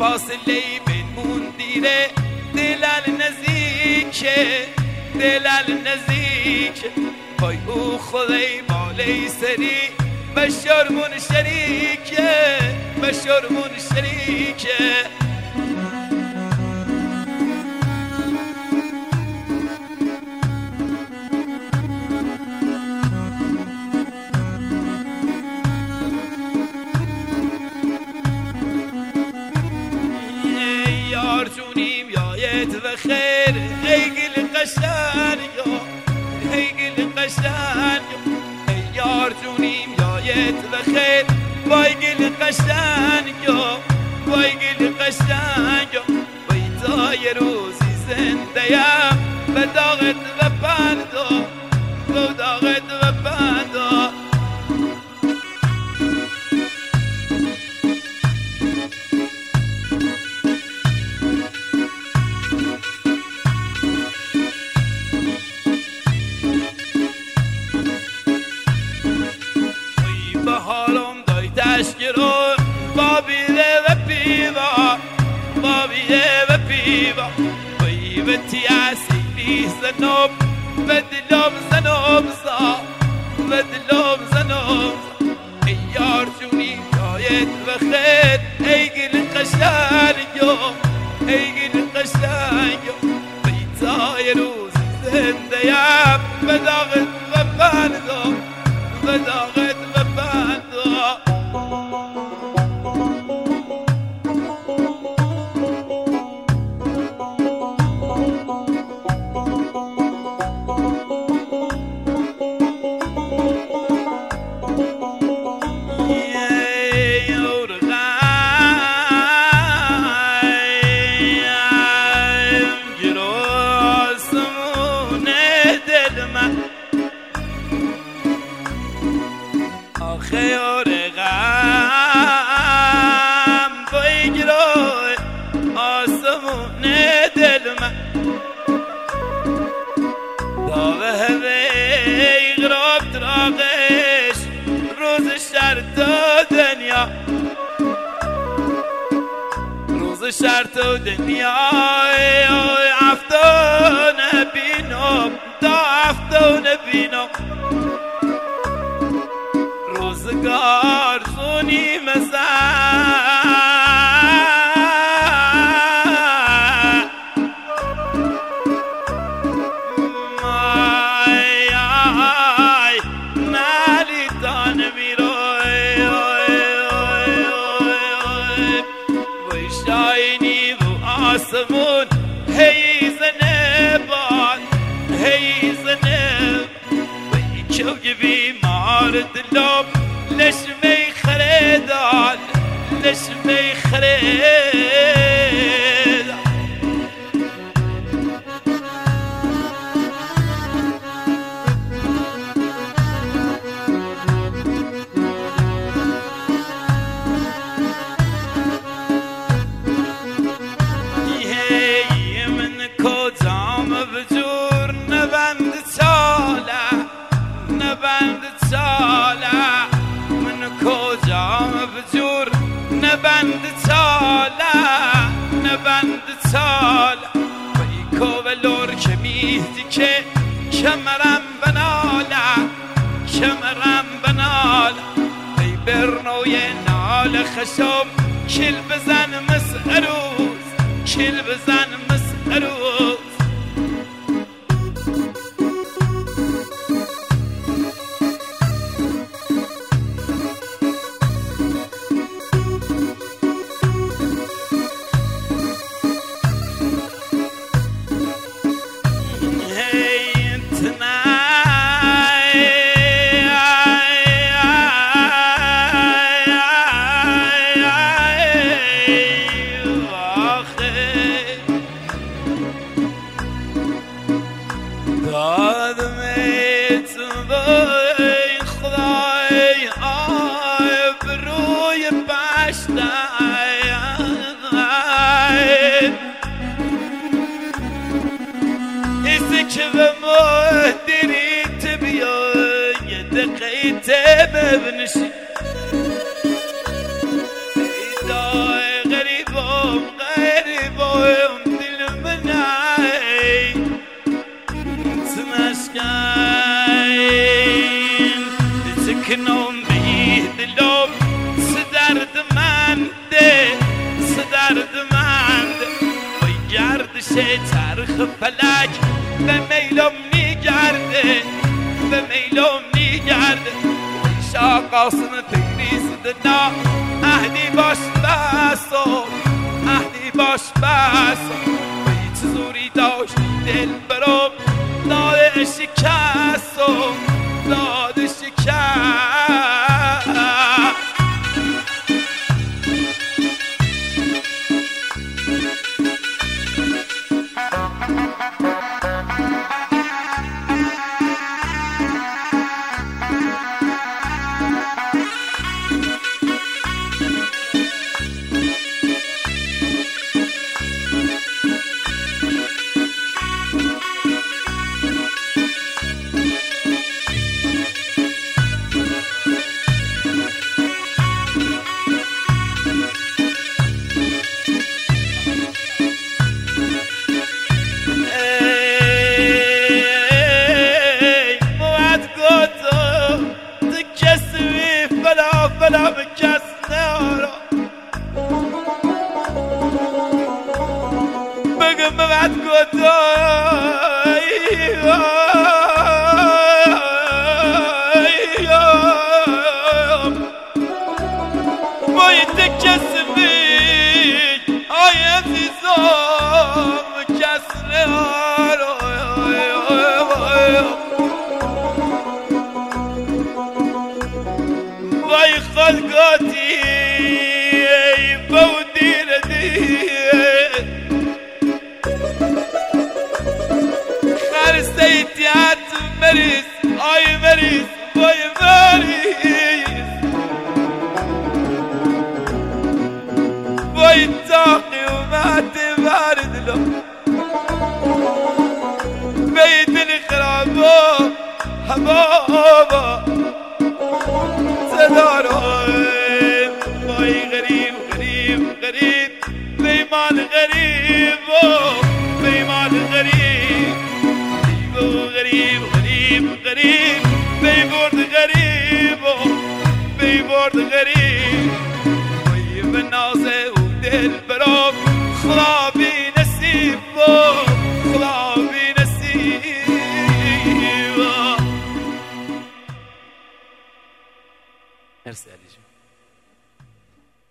فاصله بینمون دیره دلال نزدیکه دلال نزدیکه پای او خدای بالای سری بشارمون شریکه بشارمون شریکه یار جونیم یایت و خیر ای گل قشنگ ای گل قشنگ یار جونیم یایت و خیر وای گل قشنگ وای گل قشنگ وای تا یه روزی زنده‌ام به داغت و بندا به داغت و بندا تشکرون بابیده و پیوا بابیده و پیوا ویبتی عسیلی زنوب بدلوم زنوب زا بدلوم زنوب ای یار جونی جایت و خیر ای گل قشنگو ای گل قشنگو بیتای روز زنده‌ام به داغت و بندو به داغت و بندو خیار غم بگیرای آسمون دل من داوه هوی غراب تراغش روز شرط و دنیا روز شرط و دنیا عفتو نبینم دا عفتو نبینم روزگار خونی مزن مای نالی تان میروی وی شاینی و آسمون هی زنبان هی زنب وی چوگی بیمار دلوم لشمي خريدان لشمي خريدان هي من كوزام بجور نبند سالا نبند سالا کجام بجور نبند سالا نبند سالا وی کوولور که میدی که کمرم بنالا کمرم بنالا وی برنوی نال خشم کل بزن مسعروز کل بزن مسعروز که به مهدری تبیا یه دقیقی تبه بنشی ایدای غریبا چرخ فلک به میلم نیگرده به میلم نیگرده شا قاسم تگریز دنا اهدی باش بسو اهدی باش بسو بیت زوری داشت دل برم داد شکستو داد شکست بلا بکس نارا بگم بعد گدای باید کسمی آی عزیزم کس نارا وای خلقاتي بودي ردي خرسيت يا مريس اي مريس وای مريس وای تاقي وما تبارد له بيتني خرابه حبابه صدارم وای غریب غریب غریب بیمان غریب بیمان غریب غریب غریب غریب بیبرد غریب بیبرد غریب وای به نازه و دل برام خدا بی نصیب خدا بی نصیب مرسی علی جون.